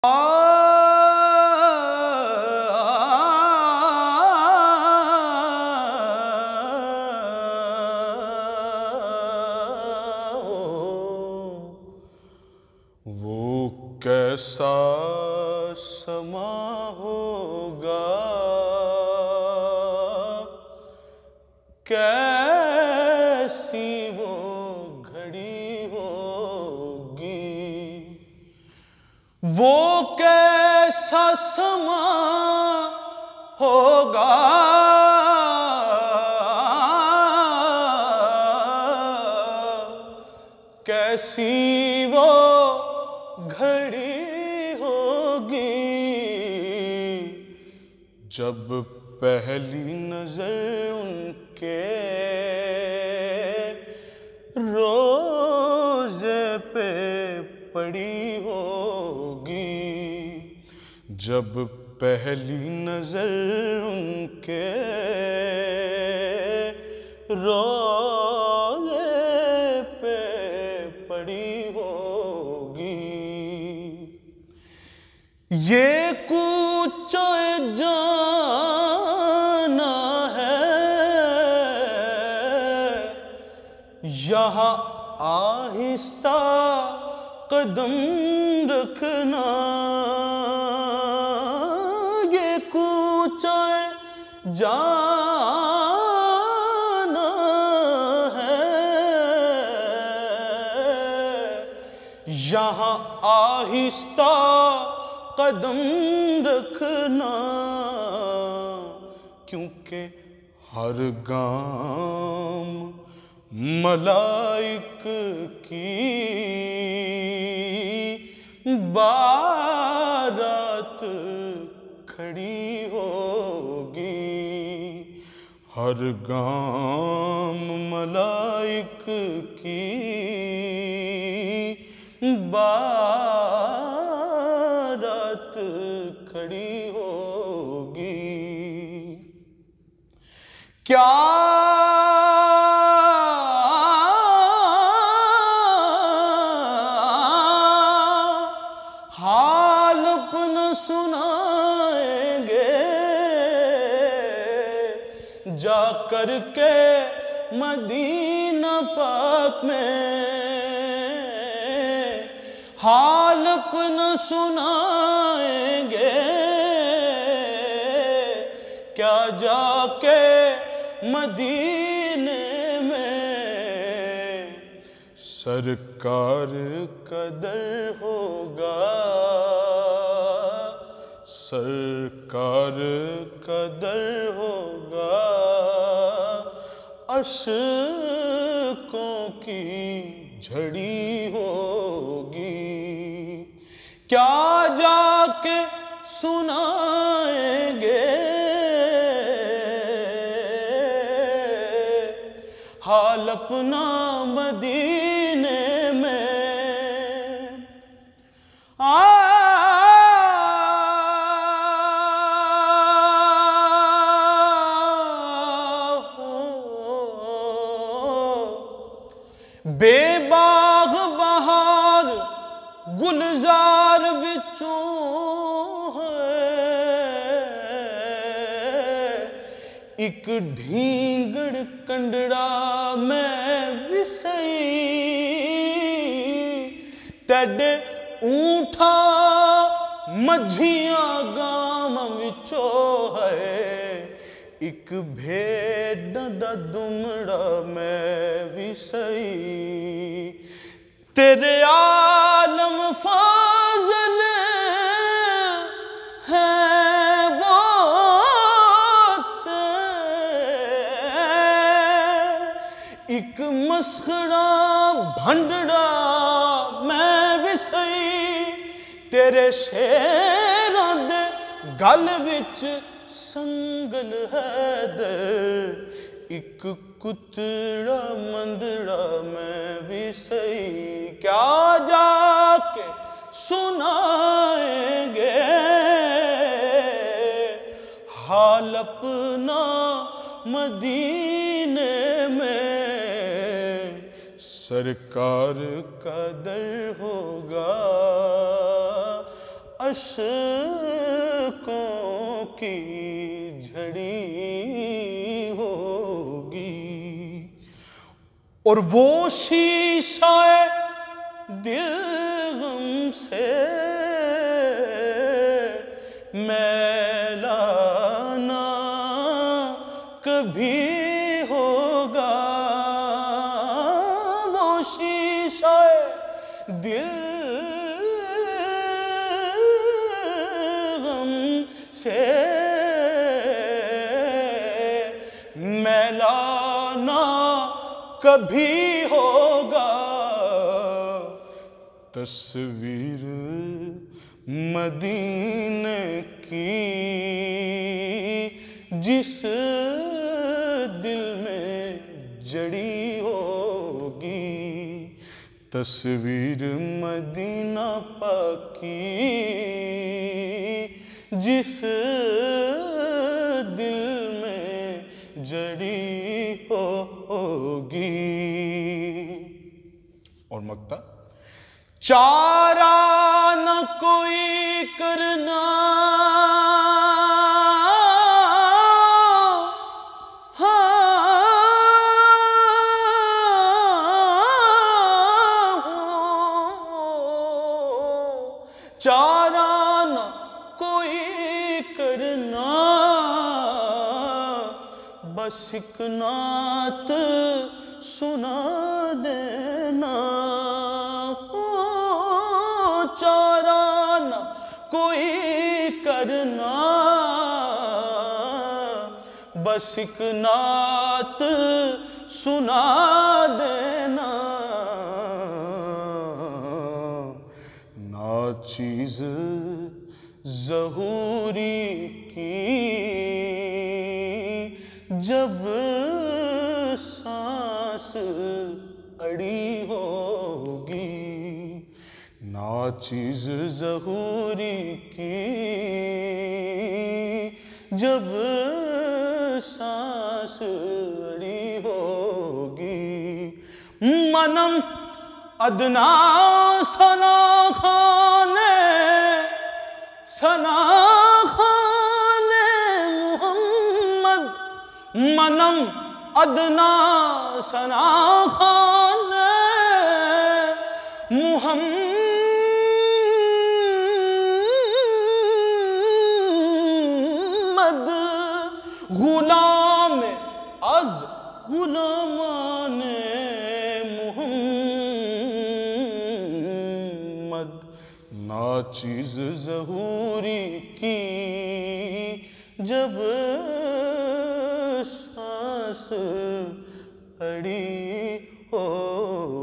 वो कैसा समा होगा, कैसी वो घड़ी होगी, वो कैसा समा होगा, कैसी वो घड़ी होगी, जब पहली नजर उनके रोज़े पे पड़ी होगी, जब पहली नजर उनके रोज़े पे पड़ी होगी। ये कूचो जाना है, यहाँ आहिस्ता कदम रखना, ये कूचो जाना है, यहाँ आहिस्ता कदम रखना, क्योंकि हर गाम मलाइक की बारात खड़ी होगी, हर गाम मलाइक की बारात खड़ी होगी। क्या हाल अपना सुनाएंगे जा कर के मदीना पाक में, हाल अपना सुनाएंगे क्या जाके मदीने में, सरकार का दर होगा, सरकार का दर होगा, अशकों की झड़ी होगी, क्या जाके सुनाएंगे हाल अपना मदीने में। बेबाग बहार गुलजार विचों एक ढींगड़ कंडड़ा मैं विसई, तेरे ऊठा मझिया गाम विचो है, एक भेड़ दा दुमड़ा मैं विसई, तेरे आलम फाज़ल है वो एक मसखड़ा भंडड़ा मैं विसई, तेरे शेरां दे गल विच संगल है दर, एक कुतड़ा मंदड़ा मैं विसई, क्या जाके सुनाएंगे हाल अपना मदीने में, सरकार का दर होगा, अशकों की झड़ी होगी। और वो शीशा दिल गम से मैला ना कभी होगा। वो शीशा दिल गम से मैला ना कभी होगा। तस्वीर मदीने की जिस दिल में जड़ी होगी। तस्वीर मदीना पाक की जिस दिल में जड़ी होगी। और मक्ता चारा न कोई करना चारा न कोई करना बस एक नात सुना देना। चारा न कोई करना बस एक नात सुना देना। नाचीज़ ज़हूरी की जब सांस अड़ी होगी। नाचीज़ ज़हूरी की जब सांस अड़ी होगी। मनम अदना सना खाने मोहम्मद। मनम अदना सना खाने मुहम्मद। गुलाम अज गुलामाने मुहम्मद। नाचीज़ ज़हूरी की जब सांस अड़ी हो